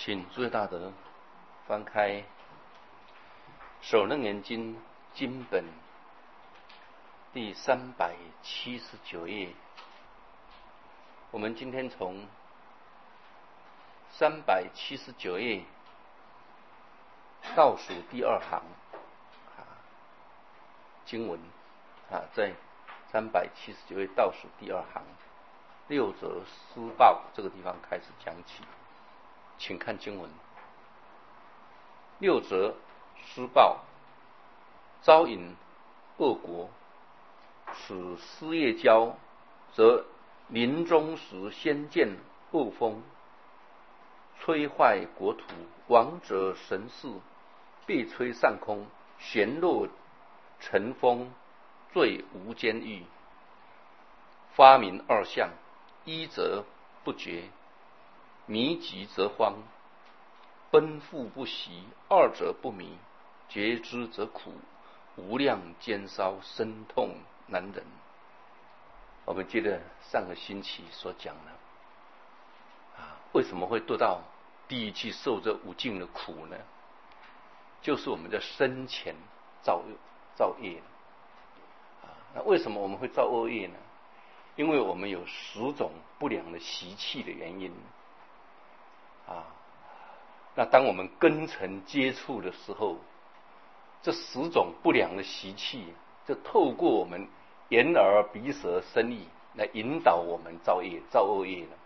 请诸位大德翻开《首楞严经》经本第379页。我们今天从379页倒数第二行经文在379页倒数第二行六则施报这个地方开始讲起。请看经文：六则施报，招引恶国，此失业交，则临终时先见恶风，摧坏国土，亡者神事，被摧上空，旋落尘风，坠无间狱。发明二相，一则不觉，迷急则慌，奔赴不息；二则不迷，觉之则苦，无量煎烧，身痛难忍。我们接着上个星期所讲的为什么会得到地狱去受这五境的苦呢？就是我们的生前造业那为什么我们会造恶业呢？因为我们有10种不良的习气的原因那当我们根尘接触的时候，这10种不良的习气就透过我们眼耳鼻舌身意来引导我们造恶业了。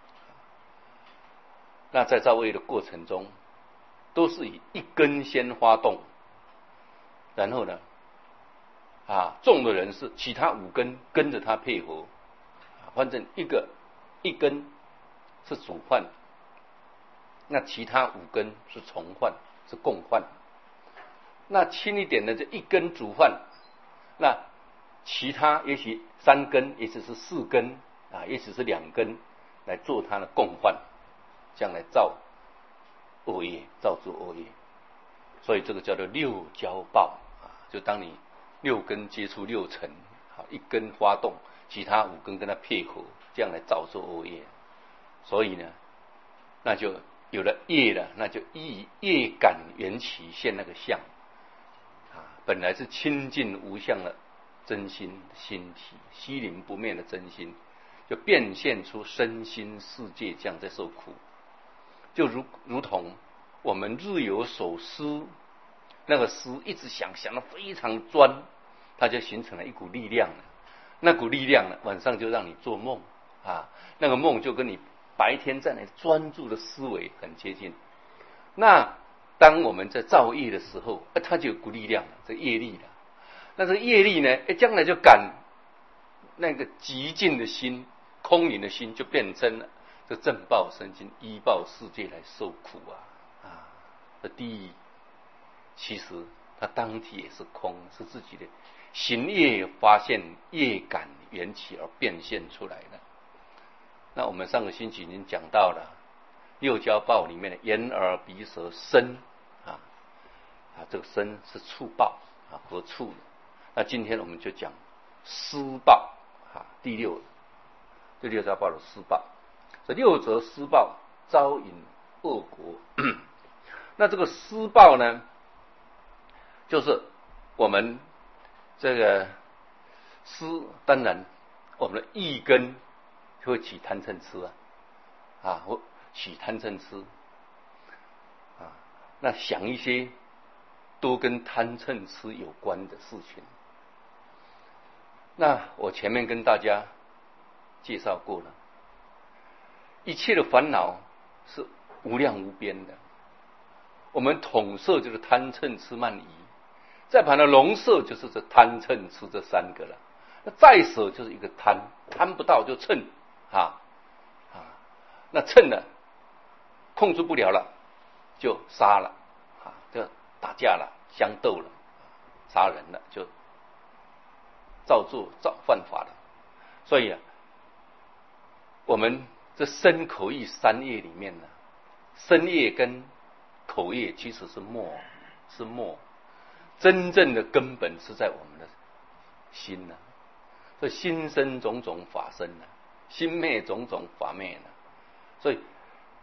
那在造恶业的过程中，都是以一根先发动，然后呢重的人是其他5根跟着他配合反正一根是主犯，那其他5根是从犯，是共犯。那轻一点的就一根主犯，那其他也许3根，也许是4根也许是2根来做他的共犯，这样来造恶业，造作恶业。所以这个叫做六交报就当你6根接触6尘一根发动，其他5根跟他配合，这样来造作恶业。所以呢，那就有了业了，那就依业感缘起现那个相本来是清净无相的真心心体，虚灵不灭的真心，就变现出身心世界，这样在受苦。就如同我们日有所思，那个思一直想得非常专，它就形成了一股力量了。那股力量呢，晚上就让你做梦那个梦就跟你白天在那专注的思维很接近。那当我们在造业的时候它就有股力量了，这业力了。那这个业力呢将来就感那个极尽的心，空灵的心，就变成了这正报身心依报世界来受苦这地狱其实它当体也是空，是自己的行业发现业感缘起而变现出来的。那我们上个星期已经讲到了六交报里面的眼耳鼻舌身这个身是触报和触的。那今天我们就讲施报第六交报的施报。这6则施报，招引恶国那这个施报呢，就是我们这个施，当然我们的意根就会起贪嗔痴会起贪嗔痴那想一些都跟贪嗔痴有关的事情。那我前面跟大家介绍过了，一切的烦恼是无量无边的。我们统摄就是贪嗔痴慢疑，再把它笼摄就是这贪嗔痴这3个了。那再舍就是一个贪不到就嗔那嗔了控制不了了就杀了就打架了，相斗了，杀人了，就造犯法了。所以我们这身口意3业里面呢，身业跟口业其实是末，真正的根本是在我们的心所以心生种种法生心灭种种法灭所以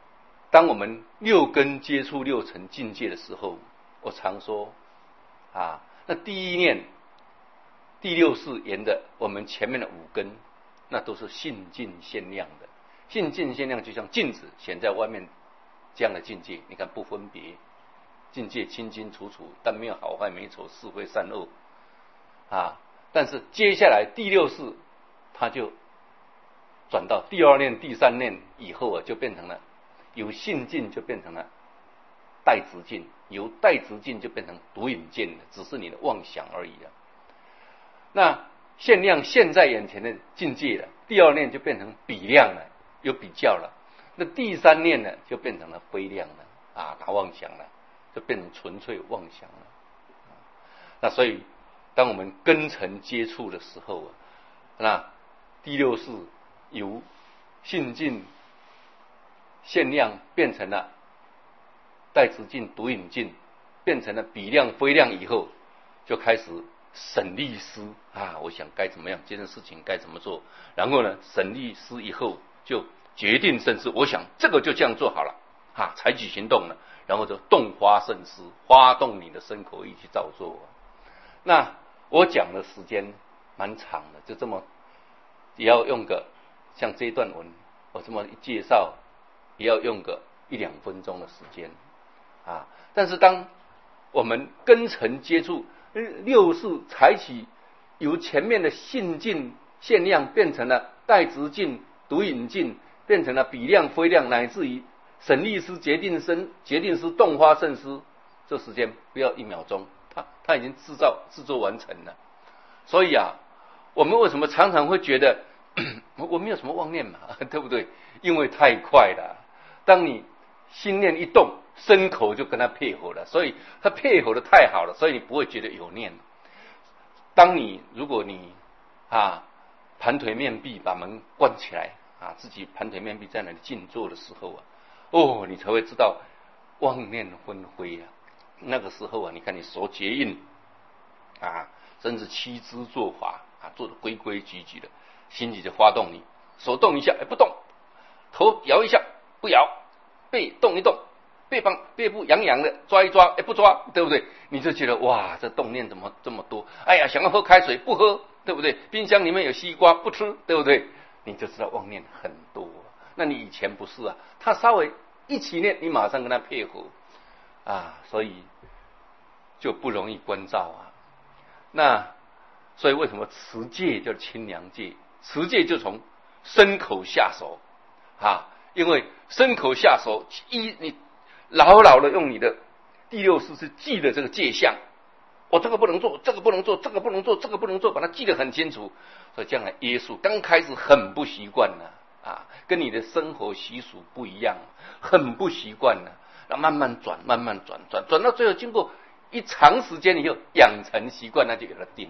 当我们六根接触六尘境界的时候，我常说那第一念第六识沿的我们前面的五根，那都是性净限量的。性净限量就像镜子显在外面这样的境界，你看不分别，境界清清楚楚，但没有好坏美丑是非善恶但是接下来第六识它就转到第二念第三念以后就变成了由性净就变成了带执净，由带执净就变成独影净了，只是你的妄想而已了。那限量现在眼前的境界了，第二念就变成比量了，有比较了。那第三念呢，就变成了非量了它妄想了，就变成纯粹妄想了。那所以当我们根尘接触的时候那第六识由性净限量变成了带执净独影净，变成了比量非量以后，就开始审立思我想该怎么样，这件事情该怎么做。然后呢，审立思以后就决定慎思，我想这个就这样做好了采取行动了，然后就动发慎思，发动你的身口意去照做。那我讲的时间蛮长的，就这么也要用个像这一段文我这么一介绍，也要用个1-2分钟的时间但是当我们根尘接触六识，采取由前面的性净限量变成了带执净独影净，变成了比量非量，乃至于审立思决定思动发慎思，这时间不要1秒钟，它已经制作完成了。所以我们为什么常常会觉得我没有什么妄念嘛，对不对？因为太快了，当你心念一动，身口就跟它配合了，所以它配合的太好了，所以你不会觉得有念。如果你盘腿面壁，把门关起来自己盘腿面壁在那里静坐的时候你才会知道妄念纷飞那个时候你看你手结印甚至七支做法做得规规矩矩的，心里就发动你，手动一下不动，头摇一下不摇，背动一动，背部痒痒的抓一抓不抓，对不对？你就觉得哇，这动念怎么这么多？哎呀，想要喝开水不喝，对不对？冰箱里面有西瓜不吃，对不对？你就知道妄念很多。那你以前不是他稍微一起念，你马上跟他配合所以就不容易关照那所以为什么持戒叫清凉戒？持戒就从身口下手因为身口下手你牢牢的用你的第六识是记得这个戒相，我这个不能做，这个不能做，这个不能做，这个不能做，把它记得很清楚。所以将来约束刚开始很不习惯跟你的生活习俗不一样，很不习惯那慢慢转到最后，经过一长时间以后养成习惯，那就有了定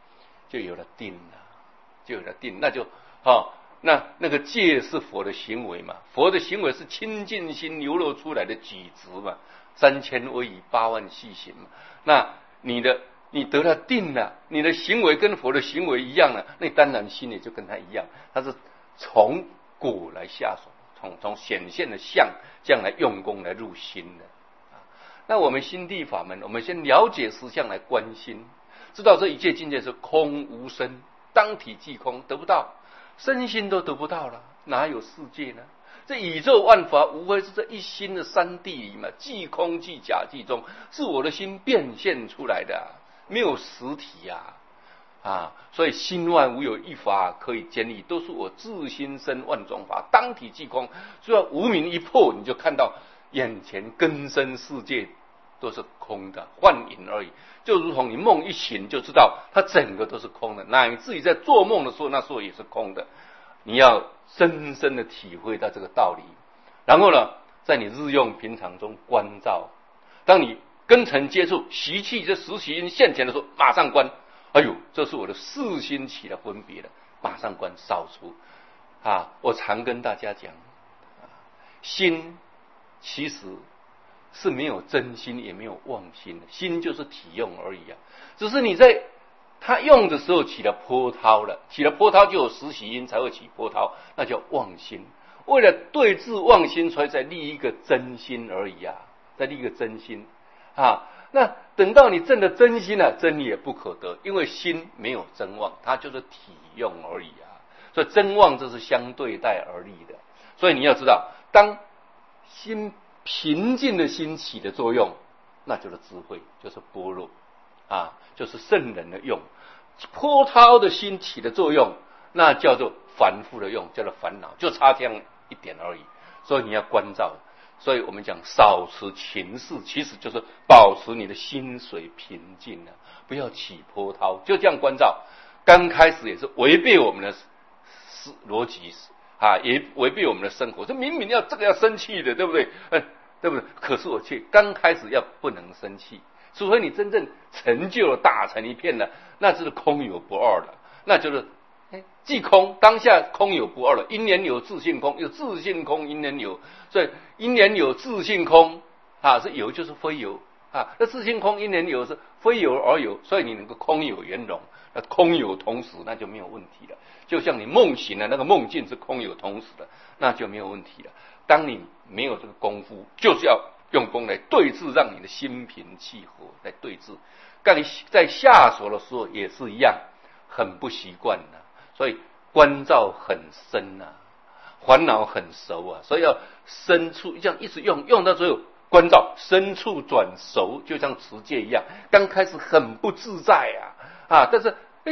那就那个戒是佛的行为嘛，佛的行为是清净心流露出来的举止嘛，3000威仪8万细行嘛。那你得了定了，你的行为跟佛的行为一样了，那当然心里就跟他一样，他是从果来下手，从显现的相这样来用功来入心的那我们心地法门，我们先了解实相来观心，知道这一切境界是空无生，当体即空，得不到，身心都得不到了，哪有世界呢？这宇宙万法无非是这一心的三谛里嘛，即空即假即中，是我的心变现出来的没有实体所以心外无有一法可以建立，都是我自心生万种法，当体即空。只要无明一破，你就看到眼前根生世界都是空的，幻影而已。就如同你梦一醒，就知道它整个都是空的，乃至于在做梦的时候，那时候也是空的。你要深深的体会到这个道理，然后呢，在你日用平常中关照。当你根尘接触习气这实习因现前的时候，马上关。哎呦，这是我的四心起了分别了，马上关，扫除我常跟大家讲心其实是没有真心也没有妄心的，心就是体用而已只是你在他用的时候起了波涛了，起了波涛就有实习因才会起波涛，那叫妄心。 为了对治妄心，所以才立一个真心而已啊，再立一个真心啊。那等到你证了真心了，真也不可得，因为心没有真妄，它就是体用而已啊。所以真妄这是相对待而立的。所以你要知道，当心平静的心起的作用，那就是智慧，就是般若啊，就是圣人的用。波涛的心起的作用，那叫做凡夫的用，叫做烦恼，就差这样一点而已。所以你要关照。所以我们讲少持情事，其实就是保持你的心水平静啊，不要起波涛，就这样关照。刚开始也是违背我们的逻辑啊，也违背我们的生活。这明明这个要生气的，对不对？对不对？可是我却刚开始不能生气，除非你真正成就了大成一片了，那就是空有不二了，那就是即空，当下空有不二了。因缘有自性空，有自性空因缘有，所以因缘有自性空啊，是有就是非有啊。那自性空因缘有是非有而有，所以你能够空有圆融，那空有同时，那就没有问题了。就像你梦醒的那个梦境是空有同时的，那就没有问题了。当你没有这个功夫，就是要用功来对治，让你的心平气和来对治。在下手的时候也是一样，很不习惯的。所以关照很深啊，烦恼很熟啊，所以要深处这样一直用到最后，关照深处转熟，就像持戒一样，刚开始很不自在啊，但是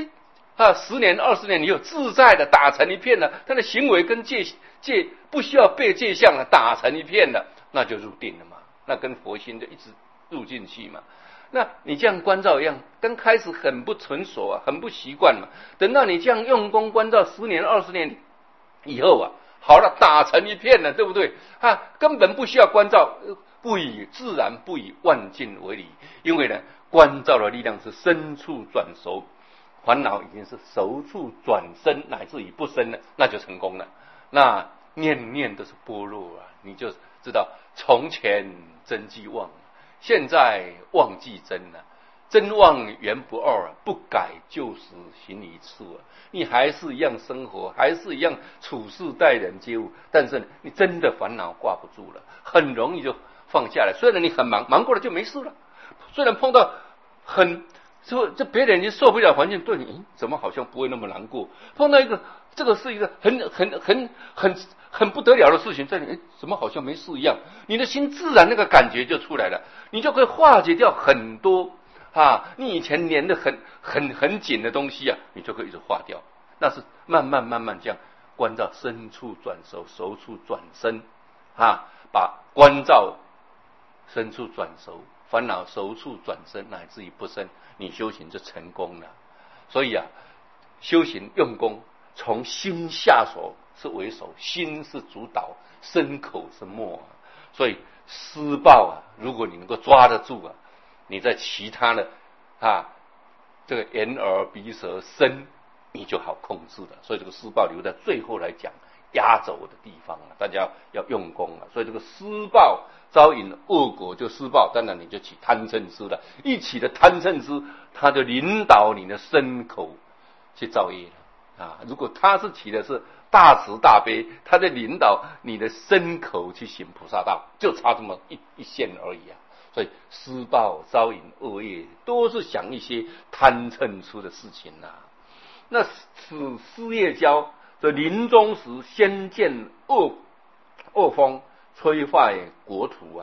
10年20年你有自在的打成一片了，他的行为跟戒不需要背戒相了，打成一片了，那就入定了嘛，那跟佛心就一直入进去嘛。那你这样关照一样，刚开始很不成熟啊，很不习惯嘛。等到你这样用功关照10年20年以后啊，好了，打成一片了，对不对？根本不需要关照，自然不以万境为理。因为呢，关照的力量是深处转熟，烦恼已经是熟处转生，乃至于不生了，那就成功了。那念念都是般若啊，你就知道从前真即妄，现在妄即真啊，真妄原不二，不改旧时行一次啊。你还是一样生活，还是一样处事待人接物，但是你真的烦恼挂不住了，很容易就放下来。虽然你很忙过了就没事了，虽然碰到这别人已经受不了环境，对你怎么好像不会那么难过？碰到这个是一个很不得了的事情，在你怎么好像没事一样？你的心自然那个感觉就出来了，你就可以化解掉很多你以前粘的很紧的东西啊，你就可以一直化掉。那是慢慢这样关照深处转熟，熟处转生把关照深处转熟，烦恼熟处转生，乃至于不生，你修行就成功了。所以修行用功从心下手是为首，心是主导，身口是末所以施报如果你能够抓得住你在其他的这个眼耳鼻舌身，你就好控制了。所以这个施报留在最后来讲压轴的地方大家要用功所以这个施报招引恶果就施报，当然你就起贪嗔痴了。一起的贪嗔痴，他就领导你的身口去造业了如果他是起的是大慈大悲，他在领导你的身口去行菩萨道，就差这么一线而已所以施报招引恶业，都是想一些贪嗔痴的事情那此师业教这临终时，先见恶风摧坏国土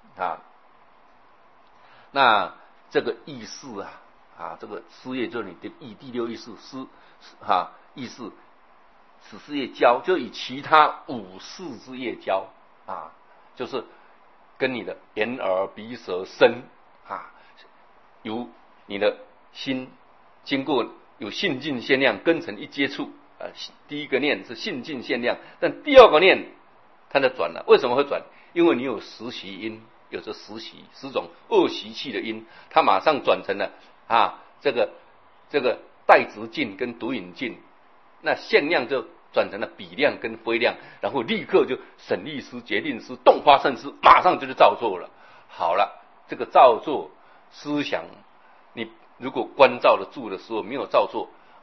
那这个意识这个师业就是你的第六意识意识，此师业交就以其他5事之业交就是跟你的眼耳鼻舌身由你的心经过有性净限量根尘一接触第一个念是性净限量，但第二个念它就转了。为什么会转？因为你有10习因，有这10种恶习气的因，它马上转成了这个带直境跟独引境，那限量就转成了比量跟非量，然后立刻就审力师、决定师、动发胜师，马上就去造作了。好了，这个造作思想，你如果关照得住的时候没有造作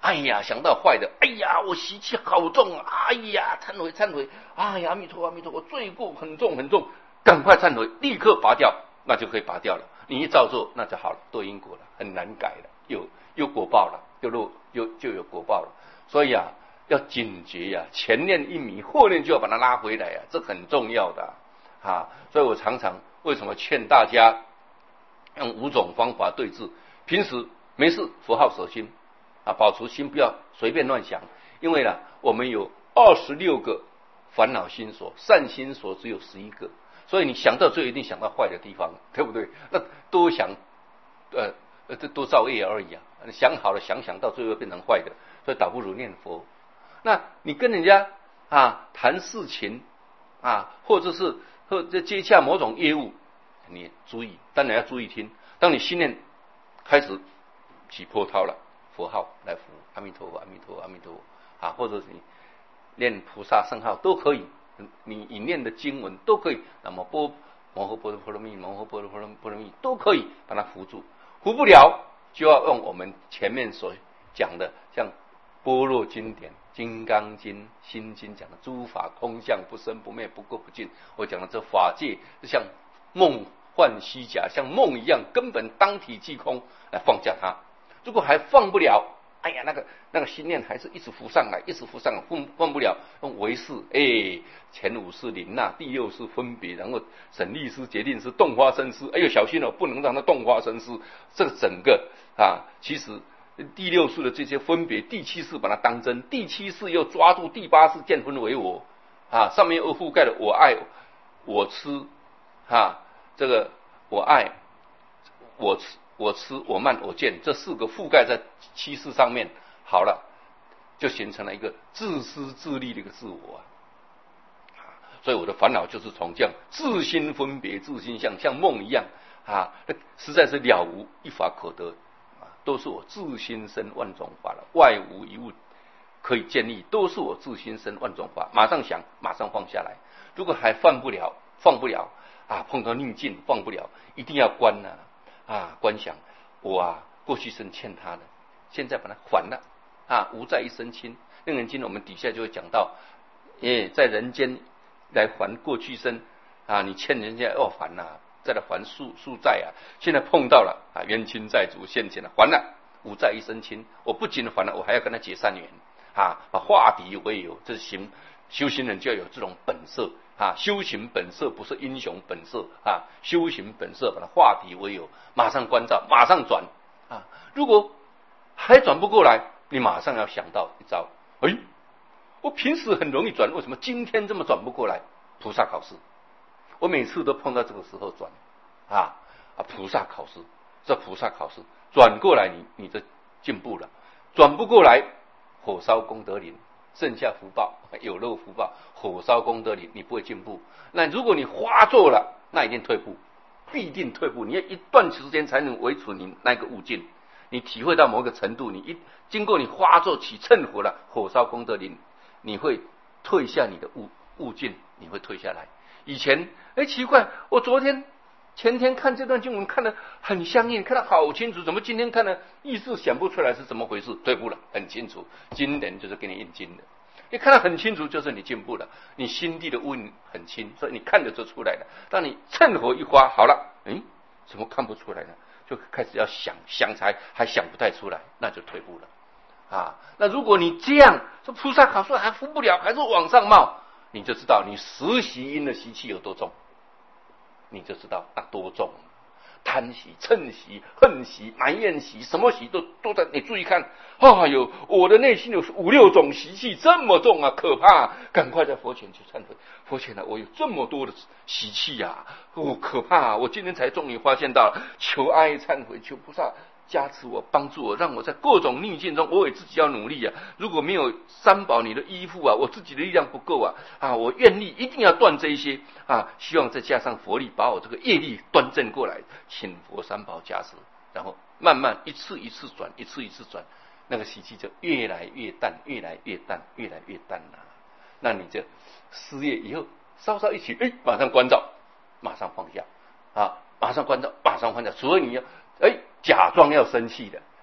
哎呀，想到坏的，哎呀，我习气好重啊，哎呀，忏悔忏悔，哎呀，阿弥陀佛阿弥陀佛，罪过很重很重，赶快忏悔，立刻拔掉，那就可以拔掉了。你一照做，那就好了，堕因果了，很难改了，有果报了，就有果报了。所以啊，要警觉呀，前念一迷，后念就要把它拉回来呀，这很重要的啊。所以我常常为什么劝大家用5种方法对治？平时没事佛号舍心啊，保持心不要随便乱想，因为呢，我们有26个烦恼心所，善心所只有11个，所以你想到最一定想到坏的地方，对不对？那多想，这多造业而已啊。想好了想到最后变成坏的，所以倒不如念佛。那你跟人家谈事情或者接洽某种业务，你注意，当然要注意听。当你心念开始起波涛了，佛号来扶阿弥陀佛阿弥陀佛阿弥陀佛或者是你念菩萨圣号都可以，你念的经文都可以，那么摩诃般若波罗蜜摩诃般若波罗蜜都可以把它扶住。扶不了就要用我们前面所讲的，像般若经典、金刚经、心经讲的诸法空相，不生不灭，不垢不净。我讲的这法界就像梦幻虚假，像梦一样，根本当体即空，来放下它。如果还放不了，哎呀，那个心念还是一直浮上来，一直浮上来，放不了，用唯识，前5识临那，第6识分别，然后审利识、决定识、动花生识。哎呦，小心了，不能让它动花生识。这个整个其实第6识的这些分别，第7识把它当真，第7识又抓住第8识见分为我上面又覆盖了我爱、我痴这个我爱、我痴、我慢、我见，这4个覆盖在7识上面，好了，就形成了一个自私自利的一个自我所以我的烦恼就是从这样自心分别、自心相，像梦一样实在是了无一法可得都是我自心生万种法了，外无一物可以建立，都是我自心生万种法。马上想，马上放下来。如果还放不了碰到逆境放不了，一定要观观想我过去生欠他的，现在把它还了无债一身轻。楞严经我们底下就会讲到，在人间来还过去生你欠人家要还再来还宿债现在碰到了冤亲债主现前了，还了，无债一身轻。我不仅还了，我还要跟他结善缘把化敌为友。这是修行人就要有这种本色修行本色不是英雄本色修行本色把它化敌为友，马上关照，马上转如果还转不过来，你马上要想到一招，我平时很容易转，为什么今天这么转不过来？菩萨考试，我每次都碰到这个时候转菩萨考试，这菩萨考试转过来，你就进步了。转不过来，火烧功德林，剩下福报，有漏福报，火烧功德林，你不会进步。那如果你花做了，那一定退步，必定退步。你要一段时间才能维持你那个悟境，你体会到某个程度，经过你花做起趁火了，火烧功德林，你会退下你的悟境，你会退下来。以前奇怪，我前天看这段经文看得很相应，看得好清楚，怎么今天看了意识想不出来是怎么回事？退步了，很清楚，经典就是给你印经的，你看得很清楚，就是你进步了，你心地的乌云很轻，所以你看得就出来了。当你趁火一花，好了，怎么看不出来呢？就开始要想还想不太出来，那就退步了那如果你这样说，菩萨考试还服不了，还是往上冒，你就知道你10习因的习气有多重，你就知道多重。贪习、嗔习、恨习、埋怨习，什么习都在。你注意看我的内心有5、6种习气，这么重可怕赶快在佛前去忏悔。佛前我有这么多的习气可怕我今天才终于发现到了，求阿弥忏悔，求菩萨加持我，帮助我，让我在各种逆境中，我也自己要努力如果没有三宝你的依附我自己的力量不够我愿力一定要断这一些希望再加上佛力，把我这个业力端正过来，请佛三宝加持，然后慢慢一次一次转，一次一次转，那个习气就越来越淡，越来越淡，越来越淡那你这事业以后稍稍一起马上关照，马上放下马上关照，马上放下。所以你要假装要生气的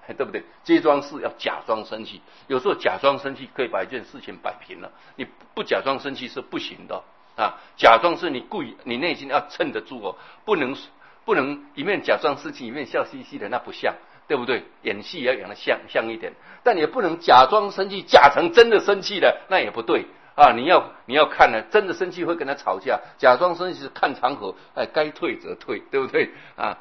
对不对？接桩事要假装生气，有时候假装生气可以把一件事情摆平了，你不假装生气是不行的啊！假装是你故意，你内心要撑得住哦，不能一面假装生气，一面笑嘻嘻的，那不像，对不对？演戏也要演得像一点，但也不能假装生气，假成真的生气了，那也不对啊！你要看呢，真的生气会跟他吵架，假装生气是看场合，哎，该退则退，对不对啊？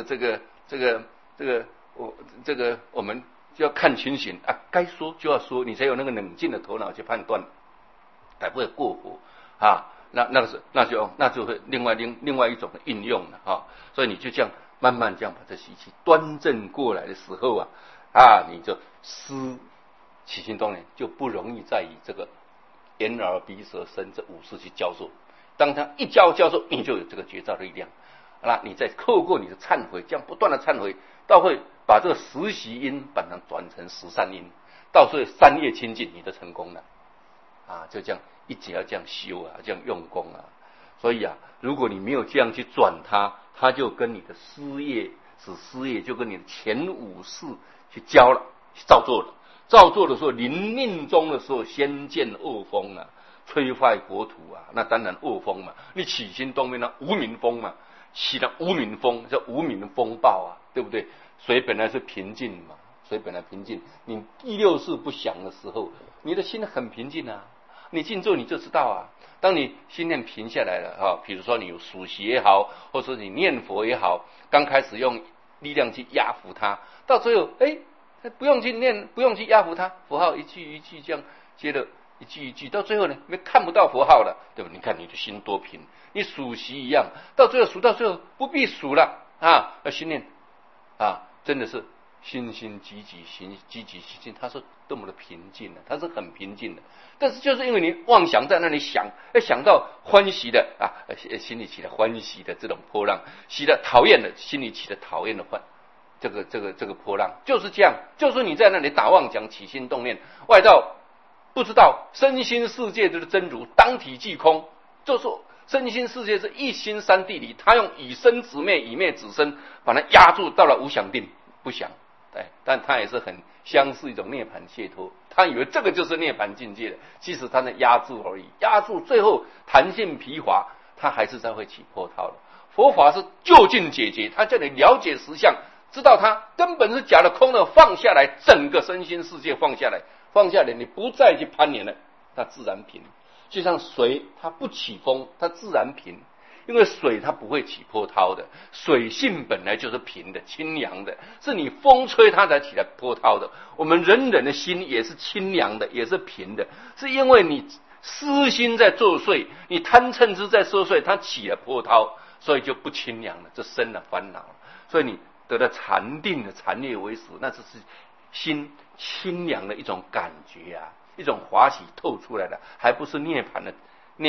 我们就要看情形啊，该说就要说，你才有那个冷静的头脑去判断，才不会过火啊。那就会另外一种的应用了啊。所以你就这样慢慢这样把这习气端正过来的时候啊，你就起心动念就不容易再以这个眼耳鼻舌身这五识去交受。当他一交受，你就有这个觉照的力量。那你再透过你的忏悔，这样不断的忏悔，到会把这个十习因把它转成十善因，到时候三业清净，你就成功了啊！就这样一直要这样修啊，这样用功啊。所以啊，如果你没有这样去转它，它就跟你的师业就跟你的前五识去交了，去造作了。造作的时候，临命终的时候，先见恶风啊，摧坏国土啊，那当然恶风嘛。你起心动念呢，无名风嘛。起了无名风，叫无名风暴啊，对不对？水本来是平静嘛，水本来平静，你第六识不响的时候，你的心很平静啊。你静坐你就知道啊，当你心念平下来了啊，比如说你有数息也好，或者你念佛也好，刚开始用力量去压服它，到最后不用去念，不用去压服它，符号一句一句这样接着一句一句，到最后呢，看不到符号了，对吧？你看你的心多平。你数息一样，到最后不必数了啊！心念啊，真的是心心积极，积极心，它是多么的平静的，它是很平静的。但是就是因为你妄想在那里想到欢喜的啊，心里起了欢喜的这种波浪，起了讨厌的，心里起了讨厌的这个波浪，就是这样，就是你在那里打妄想，起心动念，外道不知道身心世界就是真如，当体即空，就是身心世界是一心三谛理，他用以生止灭，以灭止生，把它压住到了无想定，不想，但他也是很相似一种涅槃解脱，他以为这个就是涅槃境界的，其实他在压住而已，压住最后弹性疲乏，他还是在会起波涛的。佛法是就近解决，他叫你了解实相，知道它根本是假的空的，放下来，整个身心世界放下来，你不再去攀黏了，它自然平。就像水，它不起风，它自然平，因为水它不会起波涛的，水性本来就是平的、清凉的，是你风吹它才起来波涛的。我们人的心也是清凉的，也是平的，是因为你私心在作祟，你贪嗔痴在作祟，它起了波涛，所以就不清凉了，这生了烦恼了。所以你得了禅定的禅悦为实，那只是心清凉的一种感觉啊。一种华喜透出来的，还不是涅槃的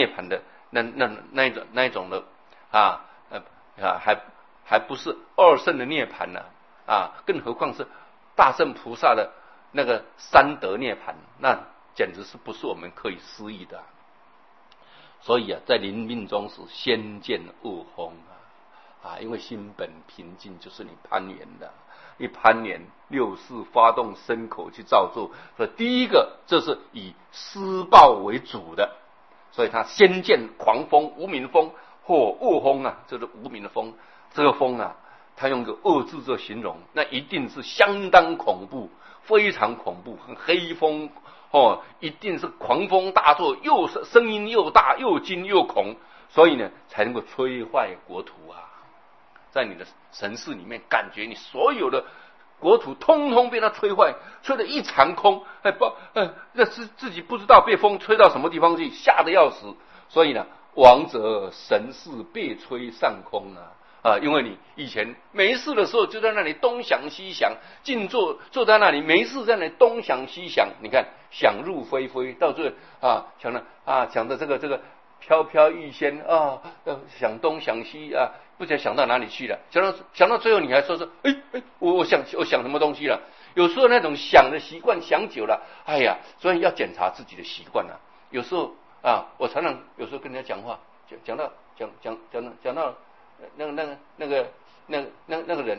那一种的还不是二圣的涅槃呢更何况是大圣菩萨的那个三德涅槃，那简直是不是我们可以思议的所以在临命终时先见恶风因为心本平静，就是你攀缘的。一攀缘六识发动身口去造作，所以第一个这是以施报为主的，所以他先见狂风、无名风或恶风这是无名的风。这个风他用个恶字做形容，那一定是相当恐怖，非常恐怖，黑风一定是狂风大作，又声音又大，又惊又恐，所以呢才能够摧坏国土在你的神识里面，感觉你所有的国土通通被它摧坏，吹得一场空，那是自己不知道被风吹到什么地方去，吓得要死。所以呢，亡者神识被吹上空因为你以前没事的时候就在那里东想西想，静坐在那里没事在那里东想西想，你看想入非非，到最后想的这个飘飘欲仙想东想西不知道想到哪里去了，想到最后你还说我想什么东西了？有时候那种想的习惯想久了，所以要检查自己的习惯有时候我常常有时候跟人家讲话，讲到那个人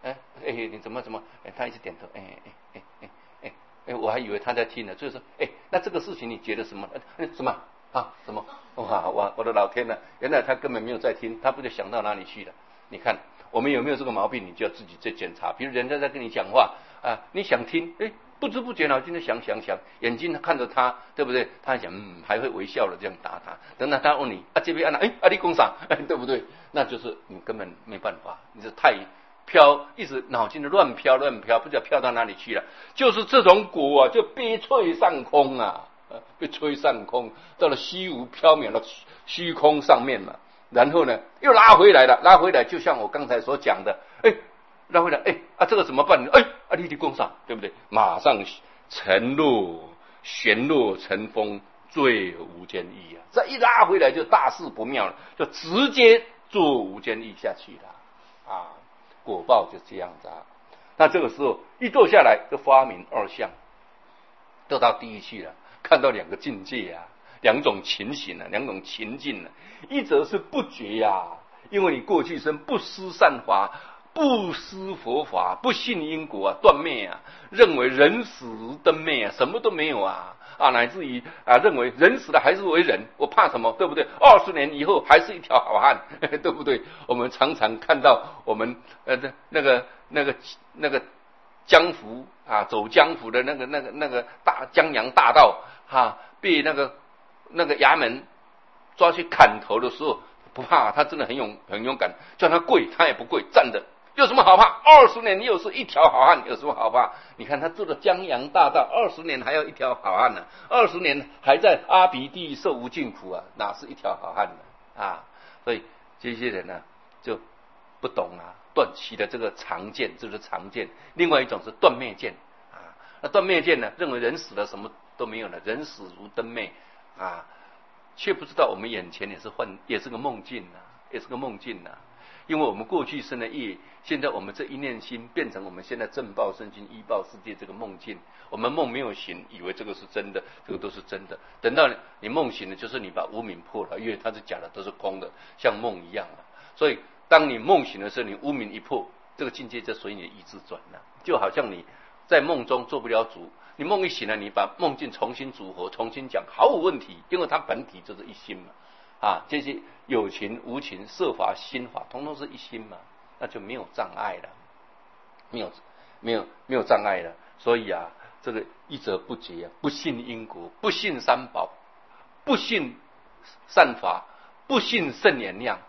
你怎么？他一直点头，我还以为他在听呢，就是说，那这个事情你觉得什么？什么啊？什么？哇，我的老天呐！原来他根本没有在听，他不就想到哪里去了？你看我们有没有这个毛病？你就要自己再检查。比如人家在跟你讲话啊，你想听，不知不觉脑筋就想，眼睛看着他，对不对？他还想，还会微笑的这样答他。等到他问你这边你讲啥？对不对？那就是你根本没办法，你是太飘，一直脑筋的乱飘，不知道飘到哪里去了。就是这种果啊，就悲催上空啊，被吹上空，到了虚无缥缈的虚空上面嘛。然后呢，又拉回来了，就像我刚才所讲的，拉回来，这个怎么办呢？立地供上，对不对？马上沉落，旋落成风，坠无间狱啊！再一拉回来就大事不妙了，就直接做无间狱下去了啊！果报就这样子啊。那这个时候一坐下来，就发明二相，都到地狱去了，看到两个境界啊，两种情形啊，两种情境啊。一则是不觉因为你过去生不思善法，不思佛法，不信因果断灭认为人死灯灭什么都没有乃至于认为人死了还是为人，我怕什么？对不对？20年以后还是一条好汉，对不对？我们常常看到我们那个江湖走江湖的那个大江洋大盗被那个衙门抓去砍头的时候，不怕，他真的很勇敢，叫他跪他也不跪，站着。有什么好怕？20年你又是一条好汉，有什么好怕？你看他做的江洋大盗，20年还要一条好汉呢，20年还在阿鼻地狱受无尽苦哪是一条好汉呢？所以这些人呢就不懂断其的这个常见，这是常见。另外一种是断灭见那断灭见呢，认为人死了什么都没有了，人死如灯灭却不知道我们眼前也是个梦境也是个梦境因为我们过去生的业，现在我们这一念心变成我们现在正报身心依报世界这个梦境。我们梦没有醒，以为这个是真的，这个都是真的。等到你梦醒了，就是你把无明破了，因为它是假的，都是空的，像梦一样所以当你梦醒的时候，你无明一破，这个境界就随你的意志转了。就好像你在梦中做不了主，你梦一醒了，你把梦境重新组合，重新讲，毫无问题，因为它本体就是一心嘛。这些有情无情色法心法统统是一心嘛，那就没有障碍了，没有障碍了。所以这个一则不觉不信因果，不信三宝，不信善法，不信圣言量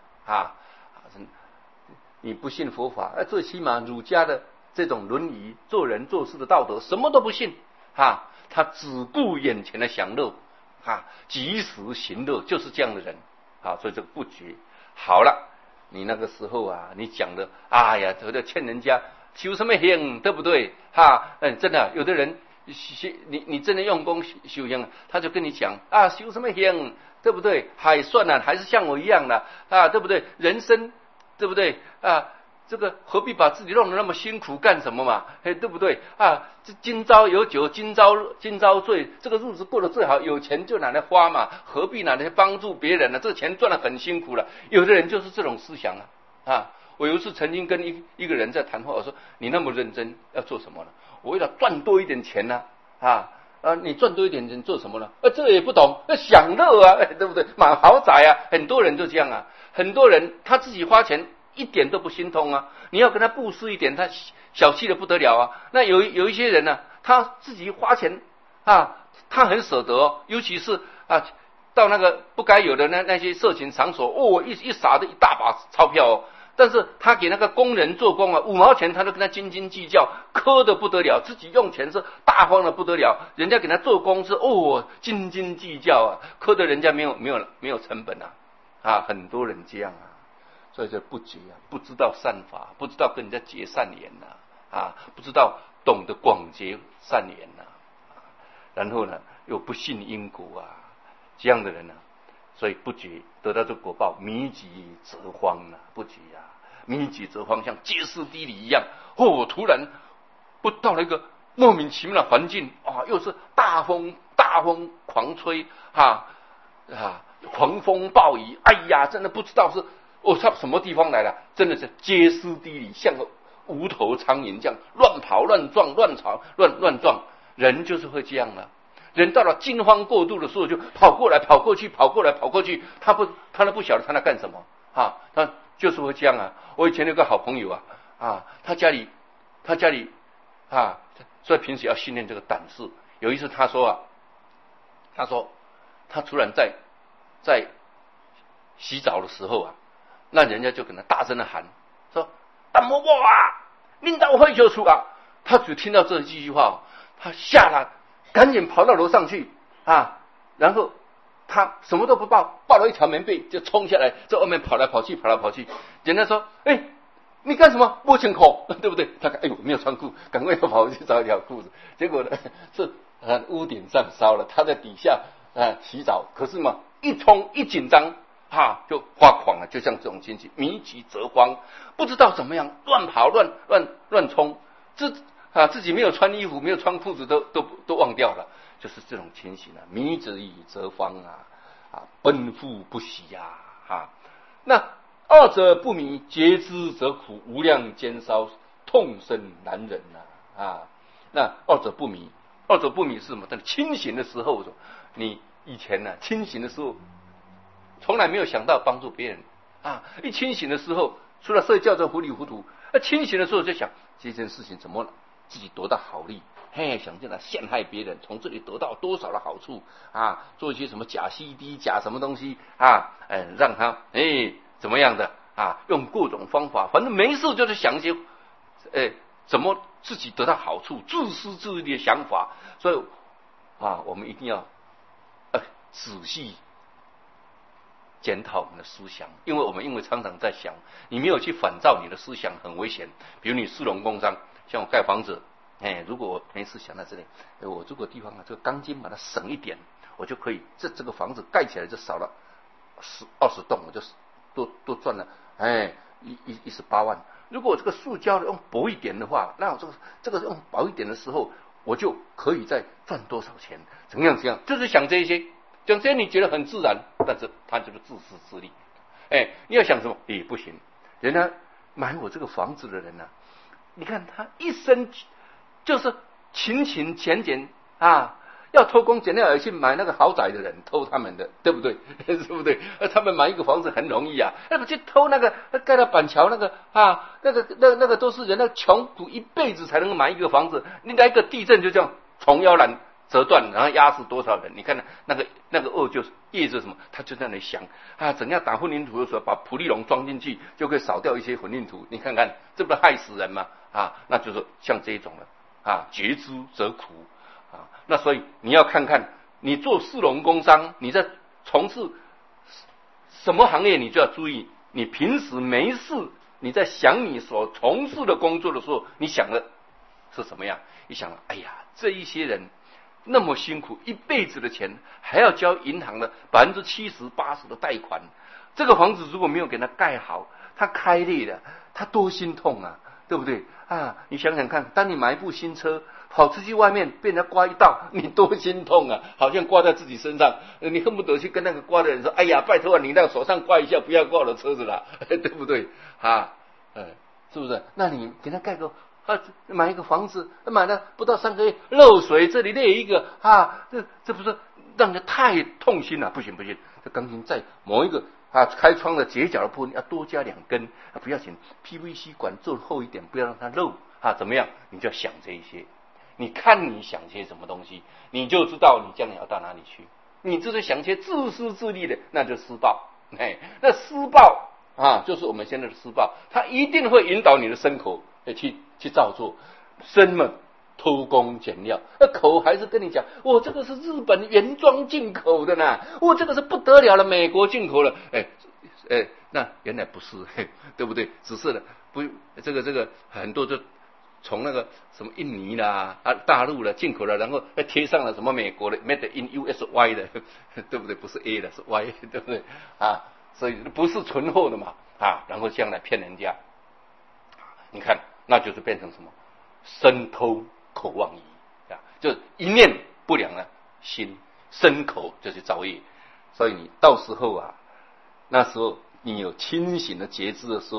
你不信佛法最起码儒家的这种伦理做人做事的道德什么都不信他只顾眼前的享乐及时行乐，就是这样的人所以这个不觉好了。你那个时候你讲的这个欠人家修什么行，对不对真的有的人你真的用功修行，他就跟你讲修什么行，对不对？算了，还是像我一样的对不对？人生对不对这个何必把自己弄得那么辛苦干什么嘛？对不对今朝有酒今朝醉，这个日子过得最好，有钱就拿来花嘛，何必拿来帮助别人呢？这钱赚得很辛苦了。有的人就是这种思想我有一次曾经跟一个人在谈话，我说你那么认真要做什么呢？我为了赚多一点钱呢你赚多一点钱做什么呢？这个也不懂，享乐对不对？买豪宅很多人就这样很多人他自己花钱一点都不心痛你要跟他布施一点，他小气的不得了那有一些人呢，他自己花钱他很舍得尤其是到那个不该有的那些色情场所一撒的一大把钞票但是他给那个工人做工5毛钱他都跟他斤斤计较，苛的不得了，自己用钱是大方的不得了，人家给他做工是斤斤计较苛的人家没有成本很多人这样所以就不觉不知道善法，不知道跟人家结善缘不知道懂得广结善缘然后呢又不信因果这样的人所以不觉得到这果报，迷急则慌不觉迷急则慌，像歇斯底里一样突然不到了一个莫名其妙的环境又是大风狂吹狂风暴雨，真的不知道是他什么地方来了，真的是歇斯底里，像个无头苍蝇这样乱跑乱撞乱吵乱撞，人就是会这样了。人到了惊慌过度的时候，就跑过来跑过去，跑过来跑过去，他都不晓得他在干什么啊，他就是会这样啊。我以前有个好朋友啊，他家里啊，所以平时要训练这个胆识。有一次他说他突然在洗澡的时候啊，那人家就跟他大声的喊说：“大嬷嬷啊，领导会就出啊！”他只听到这几句话，他吓了，赶紧跑到楼上去啊，然后他什么都不抱，抱了一条棉被就冲下来，在外面跑来跑去。人家说：“哎，你干什么？摸清口，对不对？”他看，哎呦，没有穿裤，赶快要跑回去找一条裤子。结果呢，是屋顶上烧了，他在底下洗澡，可是嘛，一冲一紧张就发狂了，就像这种情形，迷急则慌，不知道怎么样，乱跑乱冲，自己没有穿衣服，没有穿裤子，都忘掉了，就是这种情形啊，迷急则慌奔赴不息那二者不迷，觉之则苦，无量煎烧，痛生难忍那二者不迷是什么？在清醒的时候，你以前清醒的时候，从来没有想到帮助别人一清醒的时候，除了睡觉就糊里糊涂，清醒的时候就想这件事情怎么自己得到好利，想尽了陷害别人，从这里得到多少的好处做一些什么假 CD 假什么东西让他怎么样的用各种方法，反正没事就是想一些怎么自己得到好处，自私自利的想法。所以我们一定要仔细检讨我们的思想，因为我们常常在想，你没有去反照你的思想很危险。比如你士农工商，像我盖房子，如果我没事想到这里，我这个地方这个钢筋把它省一点，我就可以这个房子盖起来就少了20栋，我就多赚了18万。如果这个塑胶的用薄一点的话，那我这个用薄一点的时候，我就可以再赚多少钱？怎样？就是想这些，讲这些你觉得很自然，但是他就是自私自利。你要想什么？不行，人家买我这个房子的人你看他一生就是勤勤俭俭要偷工减料而去买那个豪宅的人，偷他们的，对不对？是不对？他们买一个房子很容易那去偷那个盖到板桥那个那个都是人穷苦一辈子才能买一个房子，你来个地震就这样从腰斩折断，然后压死多少人？你看那个恶就是业着什么？他就在那里想怎样打混凝土的时候把普利龙装进去，就可以少掉一些混凝土。你看看，这不是害死人吗？那就是像这一种了觉之则苦那所以你要看看，你做士农工商，你在从事什么行业，你就要注意，你平时没事，你在想你所从事的工作的时候，你想的是什么样？你想哎呀，这一些人那么辛苦，一辈子的钱还要交银行的70%、80%的贷款，这个房子如果没有给他盖好，他开裂了，他多心痛对不对你想想看，当你买一部新车跑出去外面被人家刮一道，你多心痛好像刮在自己身上，你恨不得去跟那个刮的人说：“哎呀，拜托你那个手上刮一下，不要刮我的车子了，对不对？”是不是？那你给他盖个买一个房子，买了不到3个月漏水，这里裂一个这不是让人太痛心了？不行，这钢筋在某一个开窗的截角的部分要多加2根不要紧 ，PVC 管做厚一点，不要让它漏怎么样？你就要想这一些。你看你想些什么东西，你就知道你将来要到哪里去。你就是想些自私自利的，那就施暴。那施暴就是我们现在的施暴，它一定会引导你的身口去照做。身嘛偷工减料，口还是跟你讲，我这个是日本原装进口的呢，我这个是不得了了，美国进口了。那原来不是，对不对？只是不这个很多就从那个什么印尼啦大陆了进口了，然后贴上了什么美国的 Made in USA 的，对不对？不是 A 的，是 Y， 对不对所以不是纯货的嘛然后这样来骗人家你看那就是变成什么身偷口忘疑就一念不良的心身口就是造业。所以你到时候那时候你有清醒的觉知的时候，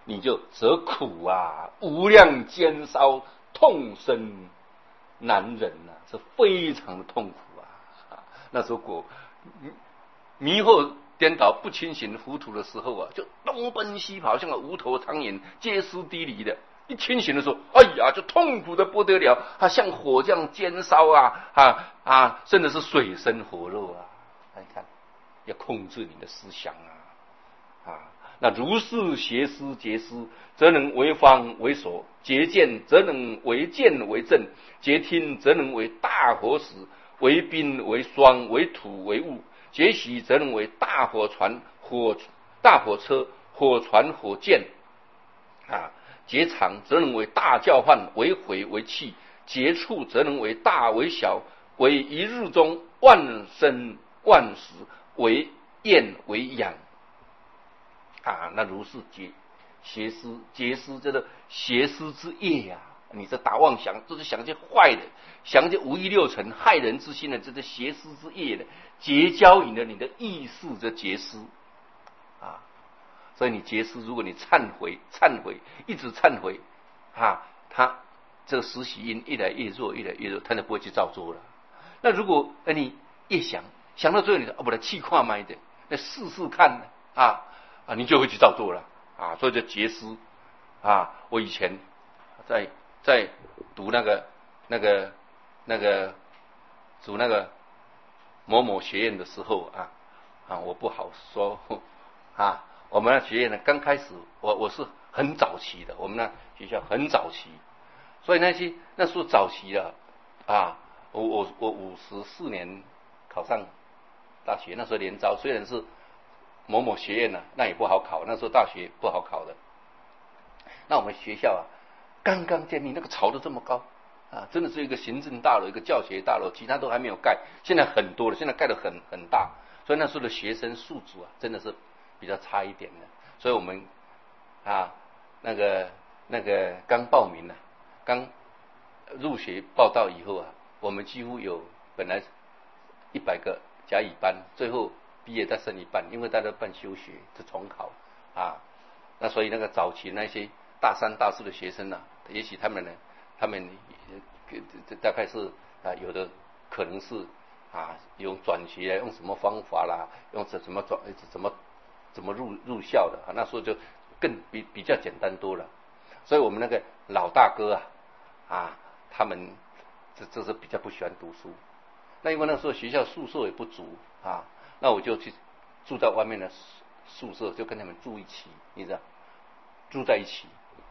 你就则苦啊，无量煎烧，痛生难忍啊，是非常的痛苦啊。那时候迷惑颠倒不清醒糊涂的时候啊，就东奔西跑，像个无头苍蝇，歇斯底里的。一清醒的时候，哎呀，就痛苦的不得了，像火这样煎烧甚至是水深火热啊。你看，要控制你的思想那如是邪思结思，则能为方为所；结见，则能为剑为证；结听，则能为大火使；为冰为霜，为土为雾；结习，则能为大火船、大火车、火船、火箭结场，则能为大教唤；为毁为气；结处，则能为大为小；为一日中万生万死；为厌为养。那如是邪思结思，这个邪思之业呀，你这打妄想，就是想些坏的，想些五欲六尘害人之心的，这个邪思之业的，结交引了你的意识的结思所以你结思，如果你忏悔，一直忏悔他这个实习因越来越弱，他就不会去照做了。那如果你越想到最后，你说不然气跨麦的，那试试看你就会去照做了所以就结思我以前在读那个读那个某某学院的时候我不好说我们那学院呢，刚开始我是很早期的，我们那学校很早期，所以那时候早期的我54年考上大学，那时候联招，虽然是某某学院那也不好考，那时候大学不好考的。那我们学校刚刚建立，那个潮得这么高真的是一个行政大楼，一个教学大楼，其他都还没有盖，现在很多了，现在盖得很大，所以那时候的学生素质真的是比较差一点的。所以我们那个刚报名刚入学报到以后我们几乎有本来100个甲乙班，最后毕业再剩一半，因为大家办休学就重考那所以那个早期那些大3大4的学生也许他们大概是有的可能是用转学用什么方法啦，用怎么入校的那时候就更比较简单多了。所以我们那个老大哥他们这是比较不喜欢读书。那因为那时候学校宿舍也不足那我就去住在外面的宿舍，就跟他们住一起，你知道，住在一起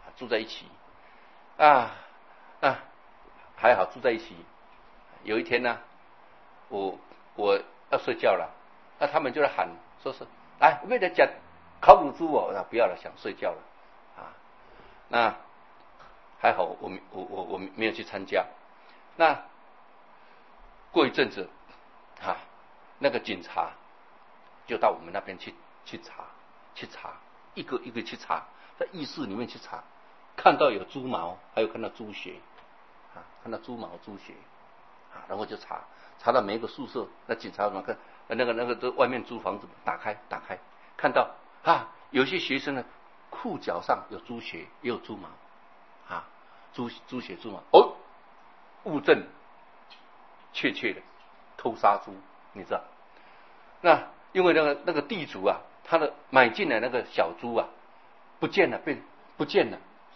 还好住在一起。有一天我要睡觉了，他们就来喊，说是来为了讲烤乳猪不要了，想睡觉了那还好我没有去参加。那过一阵子那个警察就到我们那边去查，一个一个去查，在浴室里面去查，看到有猪毛，还有看到猪血看到猪毛猪血然后就查到每一个宿舍，那警察怎么看那个都外面租房子打开，看到有些学生裤脚上有猪血也有猪毛猪血猪毛物证确切的偷杀猪，你知道。那因为那个地主他的买进来那个小猪不见了，不见了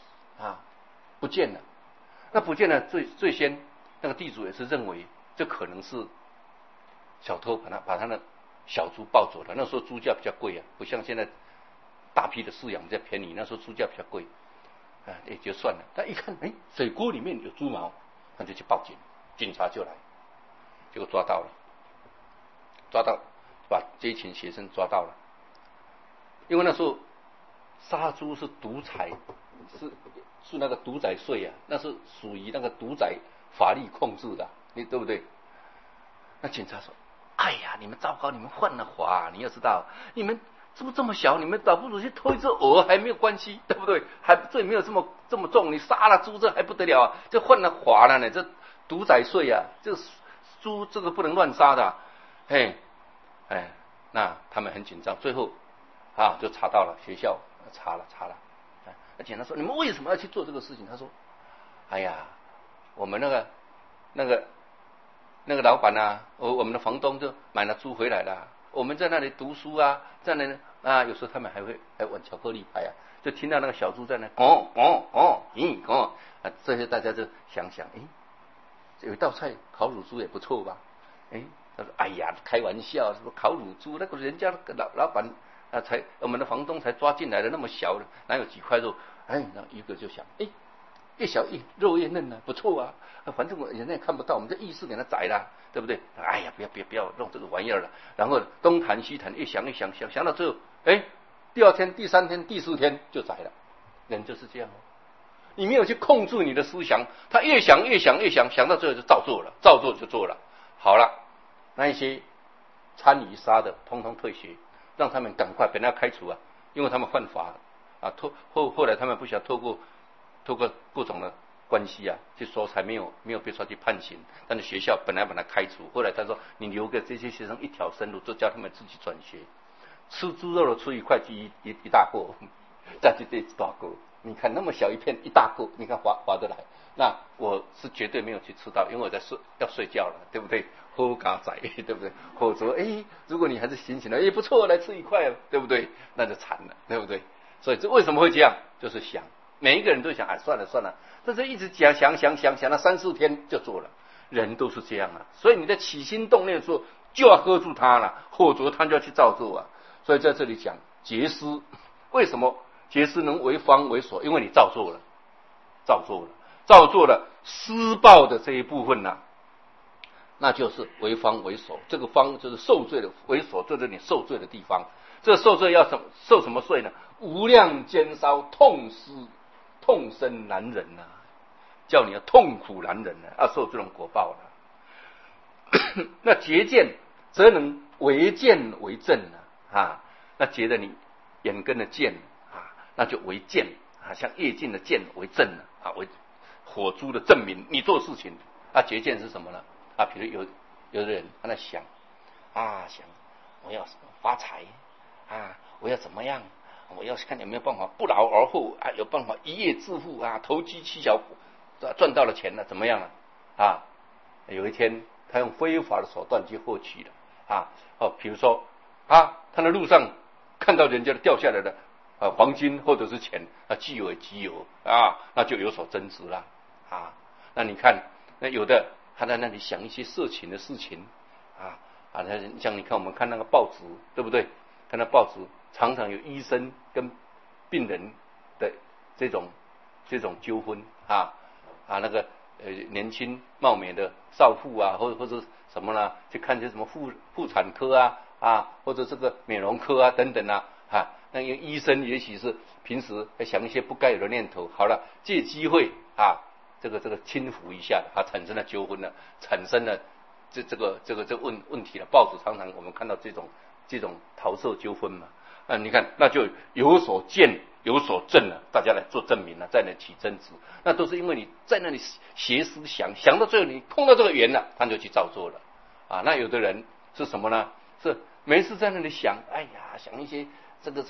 那不见了，最先那个地主也是认为这可能是小偷把他的小猪抱走了。那时候猪价比较贵不像现在大批的饲养比较便宜，那时候猪价比较贵也就算了。他一看水锅里面有猪毛，他就去报警，警察就来，结果抓到把这一群学生抓到了。因为那时候杀猪是独裁，是那个独宰税那是属于那个独宰法律控制的，你对不对？那警察说哎呀，你们糟糕，你们犯了法，你要知道，你们是不是这么小，你们倒不如去偷一只鹅还没有关系，对不对？还这也没有这么重，你杀了猪这还不得了这犯了法了呢，这独宰税这猪这个不能乱杀的那他们很紧张，最后就查到了，学校查了， 那警察说：“你们为什么要去做这个事情？”他说：“哎呀，我们那个老板啊，我们的房东就买了猪回来了。我们在那里读书啊，在那里啊，有时候他们还玩巧克力牌啊，就听到那个小猪在那这些大家就想想，有一道菜烤乳猪也不错吧？他说：哎呀，开玩笑，什么烤乳猪？那个人家老板我们的房东才抓进来的，那么小的，哪有几块肉？那一个就想，越小肉越嫩啊，不错啊。反正人家也看不到，我们这意识给他宰了，对不对？哎呀，不要弄这个玩意儿了。然后东谈西谈，越想到最后，第二天、第三天、第四天就宰了。人就是这样哦，你没有去控制你的思想，他越想，想到最后就照做了，照做就做了。好了，那一些参与杀的，通通退学，让他们赶快被他开除啊，因为他们犯法啊。后来他们不想透过各种的关系啊，去说才没有被抓去判刑，但是学校本来把他开除，后来他说你留给这些学生一条生路，就叫他们自己转学。吃猪肉的吃一块鸡一大个，再去这一大个，你看那么小一片一大个，你看划得来。那我是绝对没有去吃到，因为我要睡觉了，对不对？喝嘎仔，对不对？或者如果你还是醒醒了，不错，来吃一块，对不对？那就惨了，对不对？所以这为什么会这样？就是想。每一个人都想，算了，但是一直想了3-4天就做了，人都是这样啊。所以你在起心动念的时候就要喝住他了，或者他就要去照做啊。所以在这里讲结思，为什么结思能为方为所？因为你照做了，施报的这一部分呢，那就是为方为所。这个方就是受罪的，为所就是你受罪的地方。这个受罪要受什么罪呢？无量煎烧，痛生难忍啊，叫你要痛苦难忍啊，要受这种果报了。那结见则能为见为正啊，那结的你眼根的见啊，那就为见啊，像夜镜的见为正啊，为火珠的证明。你做事情啊，结见是什么呢？啊，比如有的人他在想我要发财啊，我要怎么样？我要看有没有办法不劳而获啊，有办法一夜致富啊，投机取巧赚到了钱了，怎么样了啊？有一天他用非法的手段去获取了比如说他在路上看到人家掉下来的黄金或者是钱既有即有那就有所争执了那你看那有的他在那里想一些色情的事情像你看我们看那个报纸，对不对？看那报纸常常有医生跟病人的这种纠纷那个年轻貌美的少妇或者什么呢？去看些什么妇产科或者这个美容科等等那个医生也许是平时想一些不该有的念头，好了，借机会这个轻浮一下产生了纠纷了，产生了这个问题了。报纸常常我们看到这种桃色纠纷嘛。你看，那就有所见有所证了，大家来做证明了，在那起争执，那都是因为你在那里邪思想到最后你碰到这个缘了，他就去照做了那有的人是什么呢？是没事在那里想，想一些这个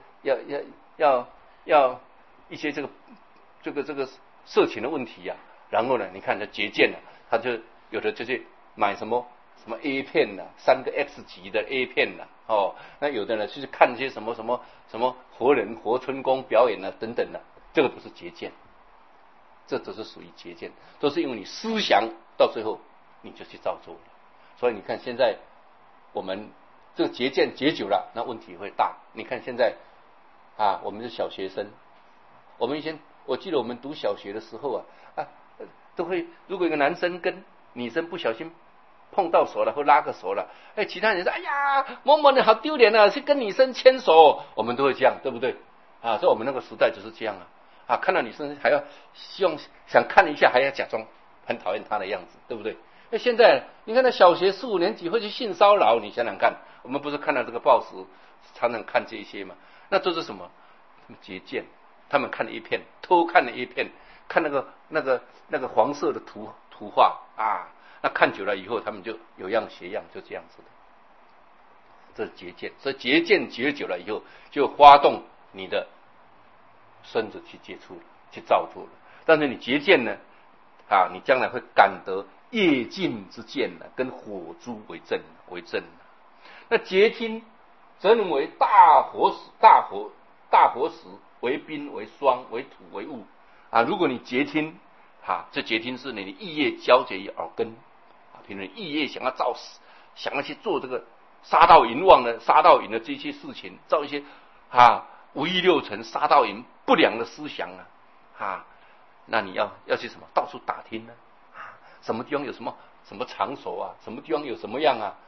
要一些这个色情的问题然后呢，你看他结见了，他就有的就是买什么 A 片3个 X 级的 A 片那有的呢就是看一些什么活人活春宫表演等等这个都是结见，这都是属于结见，都是因为你思想到最后你就去照做了。所以你看现在我们这个结见结久了，那问题会大。你看现在我们是小学生，我们以前我记得我们读小学的时候都会，如果一个男生跟女生不小心碰到手了或拉个手了，其他人说某某你好丢脸去跟女生牵手，我们都会这样，对不对所以我们那个时代就是这样看到女生还要希望想看一下，还要假装很讨厌她的样子，对不对？现在你看那小学4、5年级会去性骚扰，你想想看，我们不是看到这个报纸常常看这些吗？那这是什么？结见，他们看了一片，偷看了一片，看那个黄色的图画那看久了以后他们就有样学样，就这样子的，这是结见。所以结见结久了以后就发动你的生着去接触了，去造作了。但是你结见呢，你将来会感得业尽之见呢，跟火珠为证。那结听则能为大火石，为冰为霜为土为雾如果你结听这结听是你的意业交结于耳根比如你意业想要去做这个杀盗淫妄的这些事情，造一些五欲六尘杀盗淫不良的思想那你要去什么？到处打听呢？什么地方有什么场所什么地方有什么样